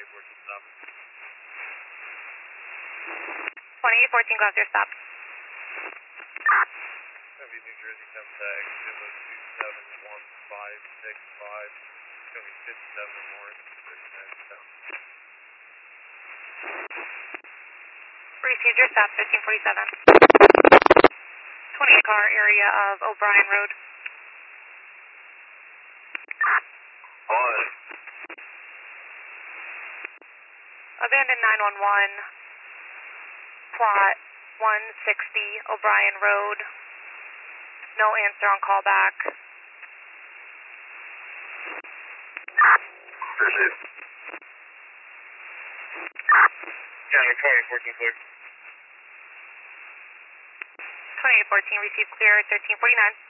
stop. 2814 Gloucester, stop. Heavy New Jersey, contact 202-71565. It's going to be 57 or more. Received your stop, 1347. 28 car area of O'Brien Road. On. Abandoned 911. Plot 160 O'Brien Road. No answer on callback. Appreciate it. County 2814 clear. 2814 received clear, 1349.